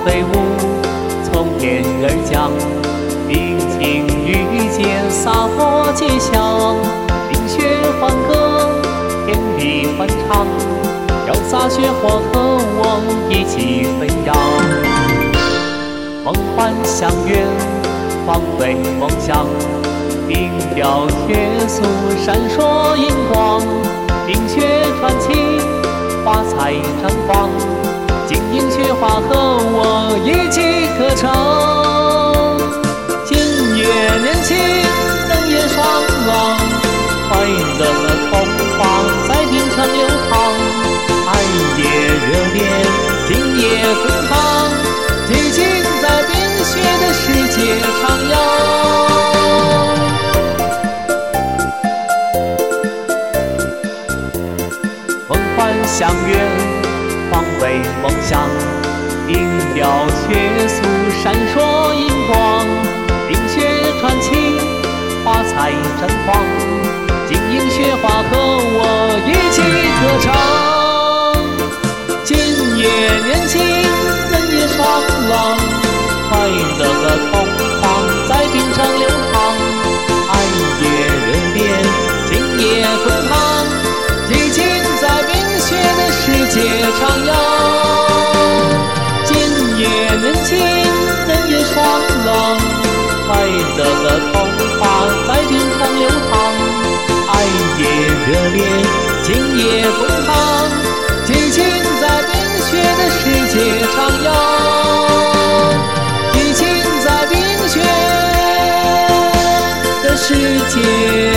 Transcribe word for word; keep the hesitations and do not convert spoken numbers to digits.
飞舞，从天而降，冰清玉洁，洒落街巷，冰雪欢歌，天地欢唱，要洒雪花和我一起飞扬。梦幻相约，方为梦想，冰雕雪塑，闪烁银光，冰雪传奇，花彩绽放，晶莹雪花和我一起歌唱。今夜年轻，人也爽朗，快乐的童话在冰城流淌，爱也热烈，今夜滚烫，激情在冰雪的世界徜徉。梦幻相约，方为梦想，冰雕雪塑，闪烁银光，冰雪传奇，花彩绽放，晶莹雪花和我一起歌唱。今夜年轻，人也爽朗，快乐的童话在冰城流淌，爱也热烈，今夜滚烫，激情在冰雪的世界徜徉。今夜年轻，人也爽朗，快乐的童话在冰城流淌，爱也热烈，今夜滚烫，激情在冰雪的世界徜徉，激情在冰雪的世界